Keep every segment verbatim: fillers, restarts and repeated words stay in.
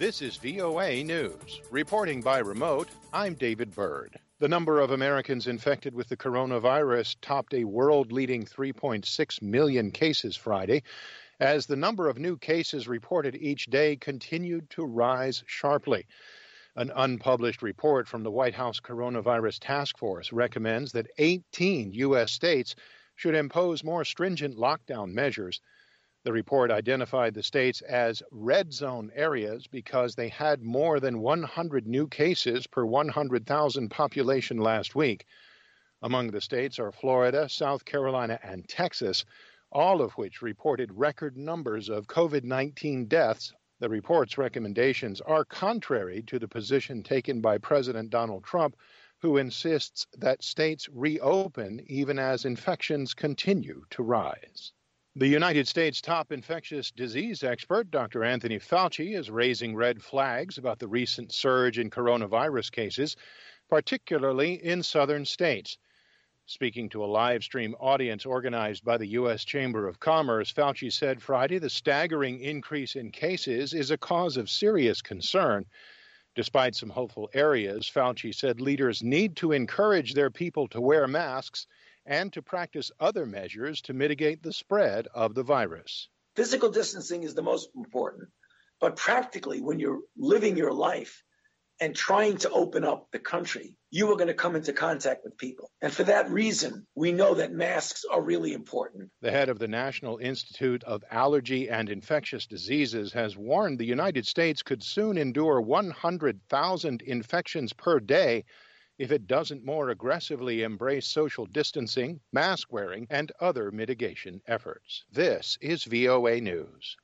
This is V O A News. Reporting by remote, I'm David Byrd. The number of Americans infected with the coronavirus topped a world-leading three point six million cases Friday, as the number of new cases reported each day continued to rise sharply. An unpublished report from the White House Coronavirus Task Force recommends that eighteen U S states should impose more stringent lockdown measures. The report identified the states as red zone areas because they had more than one hundred new cases per one hundred thousand population last week. Among the states are Florida, South Carolina, and Texas, all of which reported record numbers of COVID nineteen deaths. The report's recommendations are contrary to the position taken by President Donald Trump, who insists that states reopen even as infections continue to rise. The United States top infectious disease expert, Doctor Anthony Fauci, is raising red flags about the recent surge in coronavirus cases, particularly in southern states. Speaking to a live stream audience organized by the U S Chamber of Commerce, Fauci said Friday the staggering increase in cases is a cause of serious concern. Despite some hopeful areas, Fauci said leaders need to encourage their people to wear masks and to practice other measures to mitigate the spread of the virus. Physical distancing is the most important, but practically when you're living your life and trying to open up the country, you are going to come into contact with people. And for that reason, we know that masks are really important. The head of the National Institute of Allergy and Infectious Diseases has warned the United States could soon endure one hundred thousand infections per day if it doesn't more aggressively embrace social distancing, mask wearing, and other mitigation efforts. This is V O A News.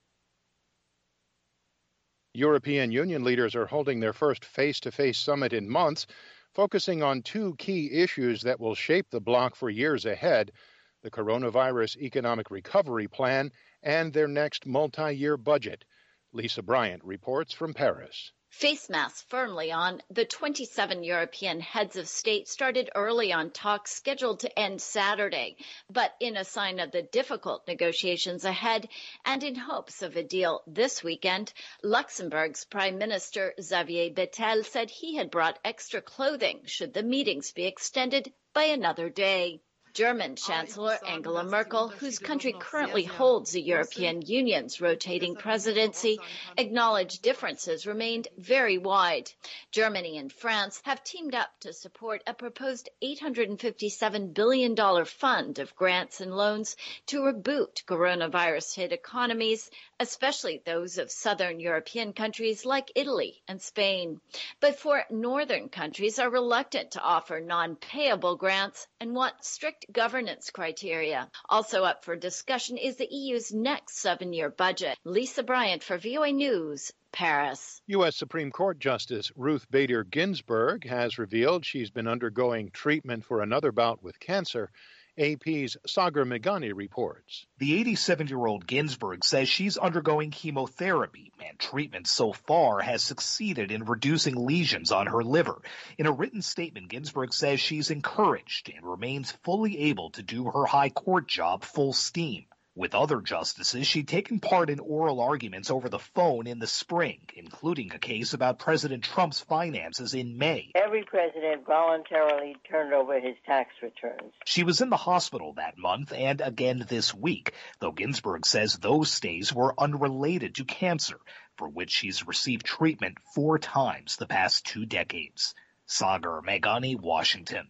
European Union leaders are holding their first face-to-face summit in months, focusing on two key issues that will shape the bloc for years ahead: the coronavirus economic recovery plan and their next multi-year budget. Lisa Bryant reports from Paris. Face masks firmly on, the twenty-seven European heads of state started early on talks scheduled to end Saturday, but in a sign of the difficult negotiations ahead and in hopes of a deal this weekend, Luxembourg's Prime Minister Xavier Bettel said he had brought extra clothing should the meetings be extended by another day. German Chancellor Angela Merkel, whose country currently holds the European Union's rotating presidency, acknowledged differences remained very wide. Germany and France have teamed up to support a proposed eight hundred fifty-seven billion dollars fund of grants and loans to reboot coronavirus-hit economies, especially those of southern European countries like Italy and Spain. But four northern countries are reluctant to offer non-payable grants and want strict governance criteria. Also up for discussion is the E U's next seven-year budget. Lisa Bryant for V O A News, Paris. U S Supreme Court Justice Ruth Bader Ginsburg has revealed she's been undergoing treatment for another bout with cancer. A P's Sagar Meghani reports. The eighty-seven-year-old Ginsburg says she's undergoing chemotherapy, and treatment so far has succeeded in reducing lesions on her liver. In a written statement, Ginsburg says she's encouraged and remains fully able to do her high court job full steam. With other justices, she'd taken part in oral arguments over the phone in the spring, including a case about President Trump's finances in May. Every president voluntarily turned over his tax returns. She was in the hospital that month and again this week, though Ginsburg says those stays were unrelated to cancer, for which she's received treatment four times the past two decades. Sagar Meghani, Washington.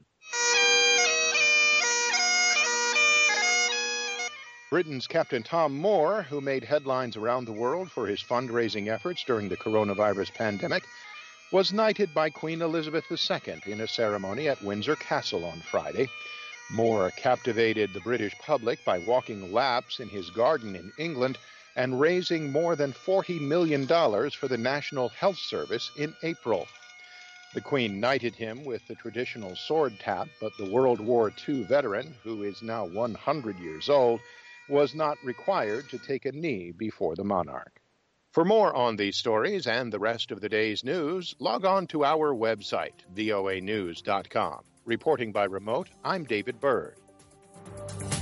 Britain's Captain Tom Moore, who made headlines around the world for his fundraising efforts during the coronavirus pandemic, was knighted by Queen Elizabeth the Second in a ceremony at Windsor Castle on Friday. Moore captivated the British public by walking laps in his garden in England and raising more than forty million dollars for the National Health Service in April. The Queen knighted him with the traditional sword tap, but the World War Two veteran, who is now one hundred years old, was not required to take a knee before the monarch. For more on these stories and the rest of the day's news, log on to our website, V O A news dot com. Reporting by remote, I'm David Byrd.